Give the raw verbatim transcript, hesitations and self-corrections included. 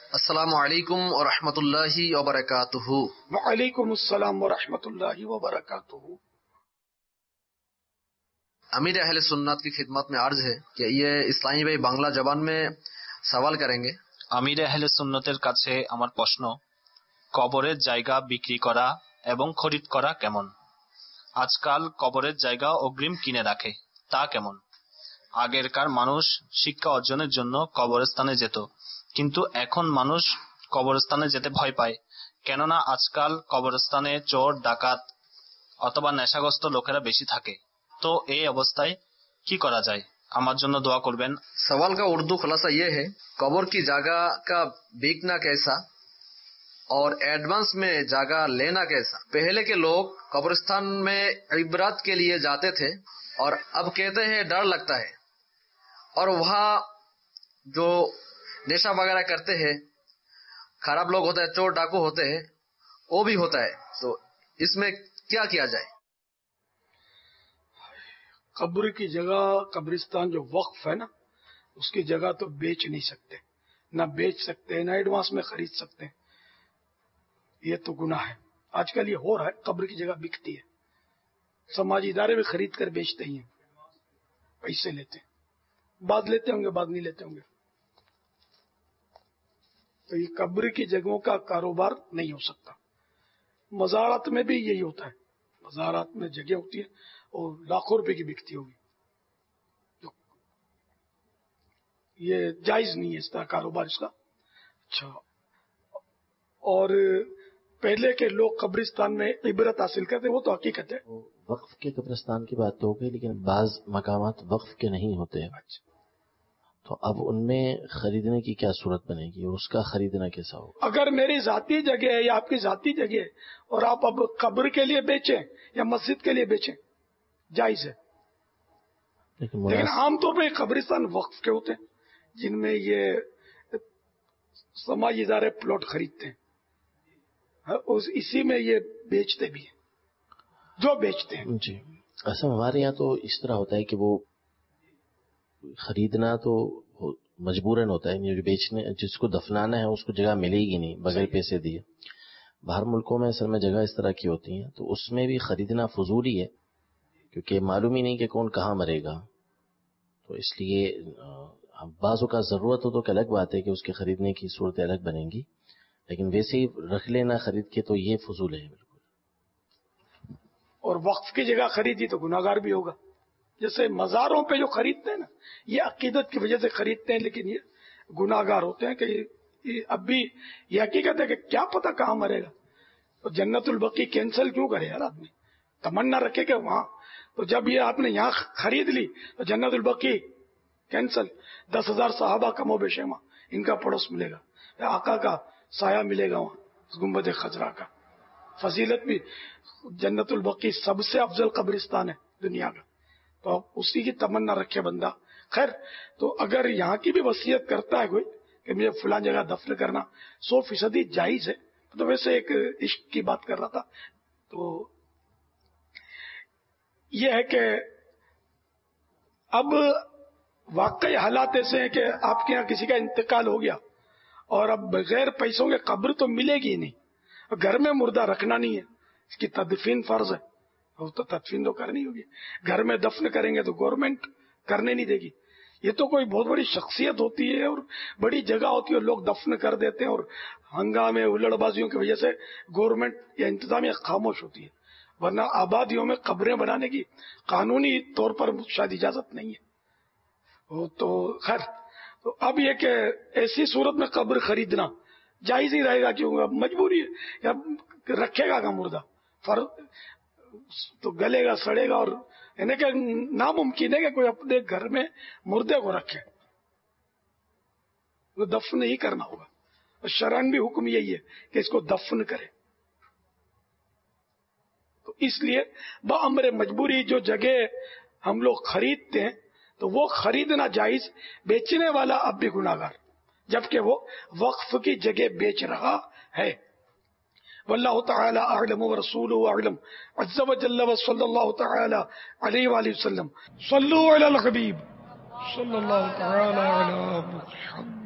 السلام علیکم ورحمۃ اللہ وبرکاتہ۔ وعلیکم السلام ورحمۃ اللہ وبرکاتہ۔ امیر اہل سنت کی خدمت میں عرض ہے کہ یہ اسلامی بھائی বাংলা জবান میں সওয়াল করেंगे। আমির আহলে সুন্নতের কাছে আমার প্রশ্ন, কবরের জায়গা বিক্রি করা এবং খরিদ করা কেমন? আজকাল কবরের জায়গা অগ্রিম কিনে রাখে, তা কেমন? আগেরকার মানুষ শিক্ষা অর্জনের জন্য কবরস্থানে যেত, কিন্তু এখন মানুষ কবরস্থানে যেতে ভয় পায়, কেননা আজকাল কবরস্থানে চোর ডাকাত অথবা নেশাগ্রস্ত লোকেরা বেশি থাকে। তো এই অবস্থায় কি করা যায়? আমার জন্য দোয়া করবেন। سوال کا اردو خلاصہ یہ ہے، قبر کی جگہ کا بیکنا کیسا اور ایڈوانس میں جگہ لینا کیسا؟ پہلے کے لوگ قبرستان میں عبرت کے لیے جاتے تھے اور اب کہتے ہیں ڈر لگتا ہے، اور وہاں جو نشہ وغیرہ کرتے ہیں، خراب لوگ ہوتے ہیں، چور ڈاکو ہوتے ہیں، وہ بھی ہوتا ہے۔ تو اس میں کیا کیا جائے؟ قبر کی جگہ، قبرستان جو وقف ہے نا، اس کی جگہ تو بیچ نہیں سکتے، نہ بیچ سکتے نہ ایڈوانس میں خرید سکتے، یہ تو گناہ ہے۔ آج کل یہ ہو رہا ہے، قبر کی جگہ بکتی ہے، سماجی ادارے بھی خرید کر بیچتے ہی ہیں، پیسے لیتے ہیں، بعد لیتے ہوں گے بعد نہیں لیتے ہوں گے۔ تو یہ قبر کی جگہوں کا کاروبار نہیں ہو سکتا۔ مزارات میں بھی یہی ہوتا ہے، مزارات میں جگہ ہوتی ہے اور لاکھوں روپے کی بکتی ہوگی، یہ جائز نہیں ہے اس طرح کاروبار اس کا۔ اچھا، اور پہلے کے لوگ قبرستان میں عبرت حاصل کرتے، وہ تو حقیقت ہے۔ وقف کے قبرستان کی بات تو ہو گئی، لیکن بعض مقامات وقف کے نہیں ہوتے، اچھا، تو اب ان میں خریدنے کی کیا صورت بنے گی، اس کا خریدنا کیسا ہوگا؟ اگر میری ذاتی جگہ ہے یا آپ کی ذاتی جگہ ہے اور آپ اب قبر کے لیے بیچیں یا مسجد کے لیے بیچیں، جائز ہے۔ لیکن لیکن مناسب عام طور پہ قبرستان وقف کے ہوتے ہیں جن میں یہ سماجی ادارے پلاٹ خریدتے ہیں، اسی میں یہ بیچتے بھی ہیں جو بیچتے ہیں۔ جی، اصل ہمارے یہاں تو اس طرح ہوتا ہے کہ وہ خریدنا تو مجبوراً ہوتا ہے، جو بیچنے جس کو دفنانا ہے اس کو جگہ ملے گی نہیں بغیر پیسے دیے۔ باہر ملکوں میں اصل میں جگہ اس طرح کی ہوتی ہیں، تو اس میں بھی خریدنا فضول ہی ہے، کیونکہ معلوم ہی نہیں کہ کون کہاں مرے گا۔ تو اس لیے بعض اوقات ضرورت ہو تو کہ الگ بات ہے کہ اس کے خریدنے کی صورت الگ بنیں گی، لیکن ویسے ہی رکھ لینا خرید کے تو یہ فضول ہے بالکل۔ اور وقف کی جگہ خریدی تو گناہگار بھی ہوگا۔ جیسے مزاروں پہ جو خریدتے ہیں نا، یہ عقیدت کی وجہ سے خریدتے ہیں، لیکن یہ گناہگار ہوتے ہیں کہ یہ اب بھی یہ حقیقت ہے کہ کیا پتہ کہاں مرے گا۔ تو جنت البقیع کینسل کیوں کرے یار آدمی؟ تمنا رکھے کہ وہاں، تو جب یہ آپ نے یہاں خرید لی تو جنت البقیع کینسل، دس ہزار صحابہ کا موب شیما ان کا پڑوس ملے گا، آقا کا سایہ ملے گا وہاں گنبد خضرا کا۔ فضیلت بھی، جنت البقیع سب سے افضل قبرستان ہے دنیا کا، تو اب اسی کی تمنا رکھے بندہ۔ خیر، تو اگر یہاں کی بھی وصیت کرتا ہے کوئی کہ مجھے فلاں جگہ دفن کرنا، سو فیصدی جائز ہے۔ تو ویسے ایک عشق کی بات کر رہا تھا، تو یہ ہے کہ اب واقعی حالات ایسے ہیں کہ آپ کے یہاں کسی کا انتقال ہو گیا اور اب بغیر پیسوں کے قبر تو ملے گی نہیں، گھر میں مردہ رکھنا نہیں ہے، اس کی تدفین فرض ہے، وہ تو تدفین تو کرنی ہوگی۔ گھر میں دفن کریں گے تو گورنمنٹ کرنے نہیں دے گی، یہ تو کوئی بہت بڑی شخصیت ہوتی ہے اور بڑی جگہ ہوتی ہے اور لوگ دفن کر دیتے ہیں، اور ہنگامے ہلڑ بازیوں کی وجہ سے گورنمنٹ یا انتظامیہ خاموش ہوتی ہے، ورنہ آبادیوں میں قبریں بنانے کی قانونی طور پر شاید اجازت نہیں ہے۔ تو خیر، تو اب یہ کہ ایسی صورت میں قبر خریدنا جائز ہی رہے گا، کیوں مجبوری ہے، یا رکھے گا کا مردہ فرض تو گلے گا سڑے گا، اور یعنی کہ ناممکن ہے کہ کوئی اپنے گھر میں مردے کو رکھے، وہ دفن ہی کرنا ہوگا، اور شرعاً بھی حکم یہی ہے کہ اس کو دفن کرے۔ تو اس لیے بامر مجبوری جو جگہ ہم لوگ خریدتے ہیں تو وہ خریدنا جائز، بیچنے والا اب بھی گناہگار، جبکہ وہ وقف کی جگہ بیچ رہا ہے۔ واللہ تعالی اعلم ورسولہ اعلم عز وجل، وصلی اللہ تعالی علیہ وآلہ وسلم۔ صلوا علی الحبیب صلی اللہ تعالی علی محمد۔